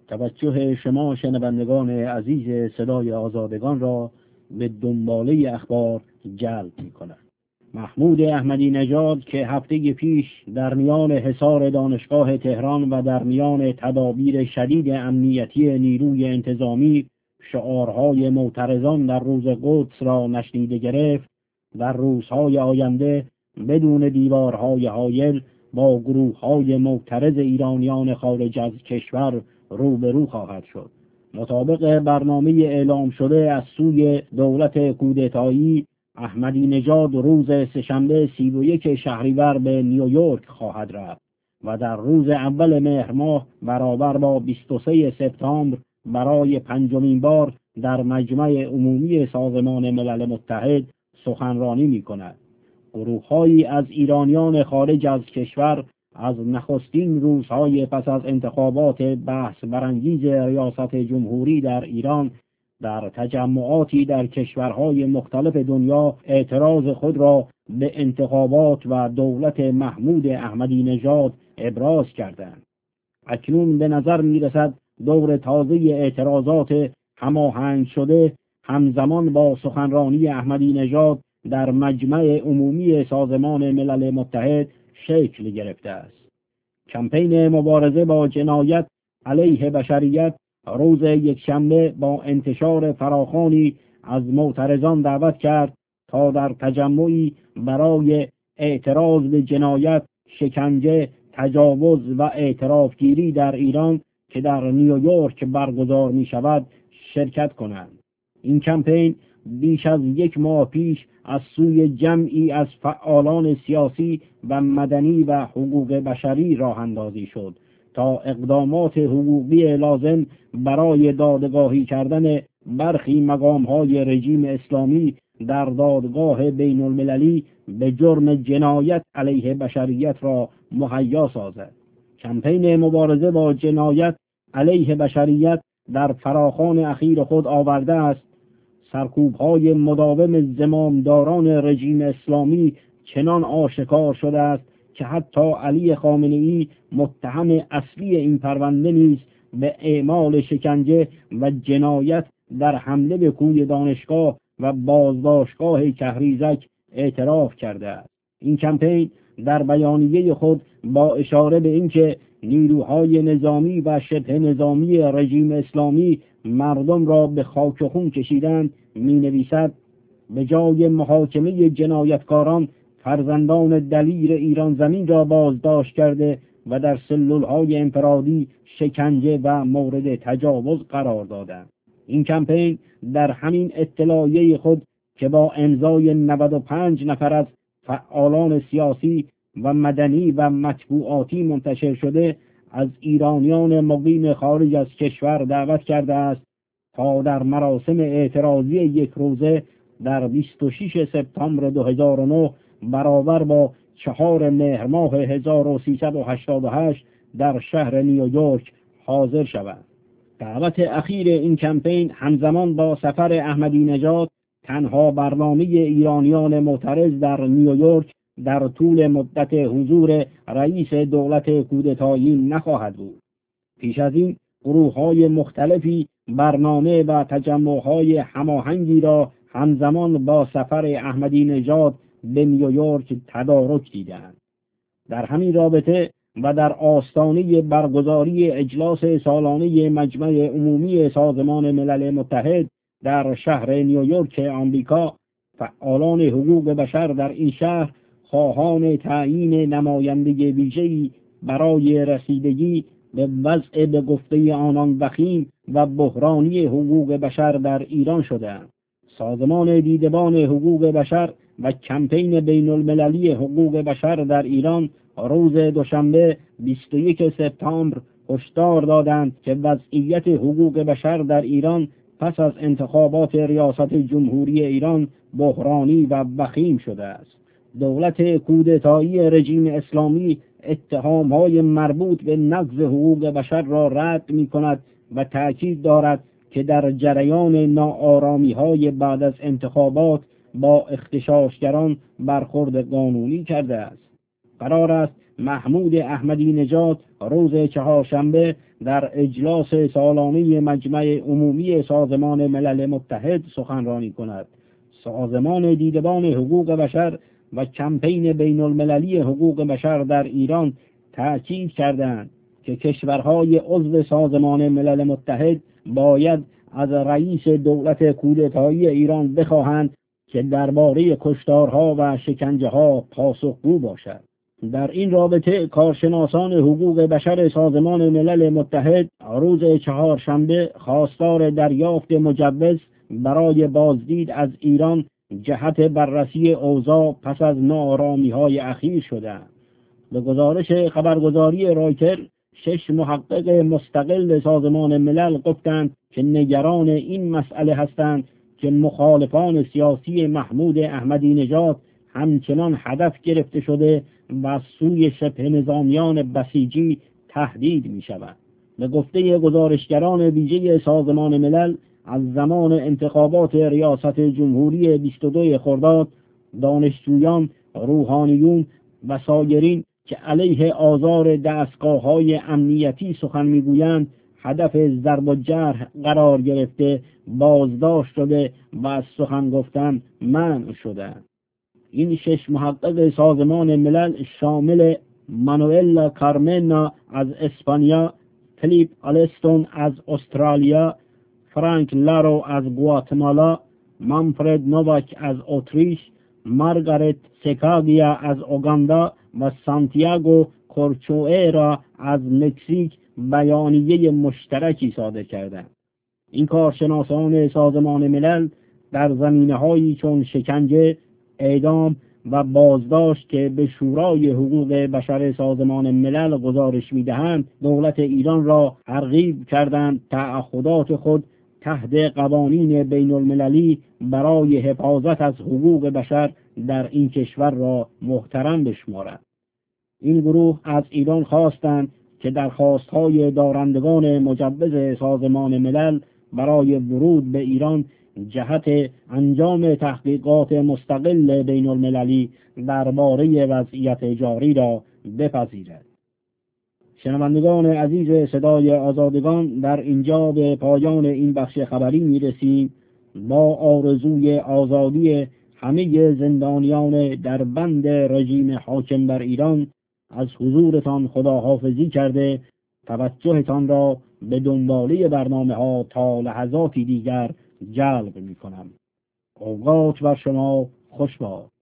توجه شما شنوندگان عزیز صدای آزادگان را به دنباله اخبار جلب می‌کند. محمود احمدی نژاد که هفته پیش در میان حصار دانشگاه تهران و در میان تدابیر شدید امنیتی نیروی انتظامی شعارهای معترضان در روز قدس را نشنیده گرفت، در روزهای آینده بدون دیوارهای حایل با گروه‌های معترض ایرانیان خارج از کشور روبرو خواهد شد. مطابق برنامه اعلام شده از سوی دولت کودتایی، احمدی نژاد روز سه‌شنبه 31 شهریور به نیویورک خواهد رفت و در روز اول مهر ماه برابر با 23 سپتامبر برای پنجمین بار در مجمع عمومی سازمان ملل متحد سخنرانی می‌کند. گروه‌هایی از ایرانیان خارج از کشور از نخستین روزهای پس از انتخابات بحث برانگیز ریاست جمهوری در ایران در تجمعاتی در کشورهای مختلف دنیا اعتراض خود را به انتخابات و دولت محمود احمدی نژاد ابراز کردند. اکنون به نظر می‌رسد دور تازه اعتراضات هماهنگ شده همزمان با سخنرانی احمدی نژاد در مجمع عمومی سازمان ملل متحد شکل گرفته است. کمپین مبارزه با جنایت علیه بشریت روز یکشنبه با انتشار فراخوانی از معترضان دعوت کرد تا در تجمعی برای اعتراض به جنایت، شکنجه، تجاوز و اعترافگیری در ایران که در نیویورک برگزار می شود شرکت کنند. این کمپین بیش از یک ماه پیش از سوی جمعی از فعالان سیاسی و مدنی و حقوق بشری راه اندازی شد تا اقدامات حقوقی لازم برای دادگاهی کردن برخی مقام‌های رژیم اسلامی در دادگاه بین المللی به جرم جنایت علیه بشریت را مهیا سازد. کمپین مبارزه با جنایت علیه بشریت در فراخوان اخیر خود آورده است سرکوب‌های مداوم زمامداران رژیم اسلامی چنان آشکار شده است که حتی علی خامنه‌ای متهم اصلی این پرونده نیز به اعمال شکنجه و جنایت در حمله به کوی دانشگاه و بازداشتگاه کهریزک اعتراف کرده است. این کمپین در بیانیه خود با اشاره به اینکه نیروهای نظامی و شبه نظامی رژیم اسلامی مردم را به خاک و خون کشیدند می‌نویسد به جای محاکمه جنایتکاران فرزندان دلیر ایران زمین را بازداشت کرده و در سلولهای انفرادی شکنجه و مورد تجاوز قرار دادند. این کمپین در همین اطلاعیه خود که با امضای 95 نفر از فعالان سیاسی و مدنی و مطبوعاتی منتشر شده از ایرانیان مقیم خارج از کشور دعوت کرده است تا در مراسم اعتراضی یک روزه در 26 سپتامبر 2009 برابر با 4 مهر ماه 1388 در شهر نیویورک حاضر شوند. دعوت اخیر این کمپین همزمان با سفر احمدی نژاد تنها برنامه ایرانیان معترض در نیویورک در طول مدت حضور رئیس دولت کودتایی نخواهد بود. پیش از این گروه‌های مختلفی برنامه و تجمع‌های هماهنگی را همزمان با سفر احمدی نژاد به نیویورک تدارک دیدند. در همین رابطه و در آستانه برگزاری اجلاس سالانه مجمع عمومی سازمان ملل متحد در شهر نیویورک آمریکا، فعالان حقوق بشر در این شهر خواهان تعیین نماینده ویژه‌ای برای رسیدگی به وضع به گفته آنان وخیم و بحرانی حقوق بشر در ایران شدند. سازمان دیدبان حقوق بشر و کمپین بین المللی حقوق بشر در ایران روز دوشنبه 21 سپتامبر هشدار دادند که وضعیت حقوق بشر در ایران پس از انتخابات ریاست جمهوری ایران بحرانی و وخیم شده است. دولت کودتایی رژیم اسلامی اتهام‌های مربوط به نقض حقوق بشر را رد می‌کند و تأکید دارد که در جریان ناآرامی‌های بعد از انتخابات با اغتشاشگران برخورد قانونی کرده است. قرار است محمود احمدی نژاد روز چهارشنبه در اجلاس سالانه مجمع عمومی سازمان ملل متحد سخنرانی کند. سازمان دیدبان حقوق بشر و کمپین بین المللی حقوق بشر در ایران تأکید کردند که کشورهای عضو سازمان ملل متحد باید از رئیس دولت کودتایی ایران بخواهند که درباره کشتارها و شکنجه‌ها پاسخگو باشد. در این رابطه کارشناسان حقوق بشر سازمان ملل متحد روز چهارشنبه خواستار دریافت مجوز برای بازدید از ایران جهت بررسی اوضاع پس از ناآرامی‌های اخیر شدند. به گزارش خبرگزاری رایتر 6 محقق مستقل سازمان ملل گفتند که نگران این مسئله هستند که مخالفان سیاسی محمود احمدی نژاد همچنان هدف گرفته شده و از سوی شبه نظامیان بسیجی تهدید می شود. به گفته گزارشگران ویژه سازمان ملل از زمان انتخابات ریاست جمهوری 22 خرداد دانشجویان، روحانیون و سایرین که علیه آزار دستگاه‌های امنیتی سخن می‌گویند هدف ضرب و جرح قرار گرفته بازداشت شده و از سخن گفتن منع شدند. این 6 محقق سازمان ملل شامل مانوئلا کارمنا از اسپانیا، فیلیپ آلستون از استرالیا، فرانک لارو از گواتمالا، مانفرد نوواک از اتریش، مارگارت سکاگیا از اوگاندا و سانتیاگو کورچوئرا از مکزیک بیانیه مشترکی صادر کردند. این کارشناسان سازمان ملل در زمینه‌هایی چون شکنجه، اعدام و بازداشت که به شورای حقوق بشر سازمان ملل گزارش می‌دهند، دولت ایران را ترغیب کردند تعهدات خود تحت قوانین بین المللی برای حفاظت از حقوق بشر در این کشور را محترم بشمارد. این گروه از ایران خواستند که درخواست‌های دارندگان مجوز سازمان ملل برای ورود به ایران جهت انجام تحقیقات مستقل بین المللی درباره وضعیت جاری را بپذیرد. شنوندگان عزیز صدای آزادگان، در اینجا به پایان این بخش خبری می‌رسیم. با آرزوی آزادی همه زندانیان در بند رژیم حاکم بر ایران از حضورتان خداحافظی کرده توجهتان را به دنباله برنامه‌ها تا لحظاتی دیگر جلب می‌کنم. اوقات بر شما خوش باد.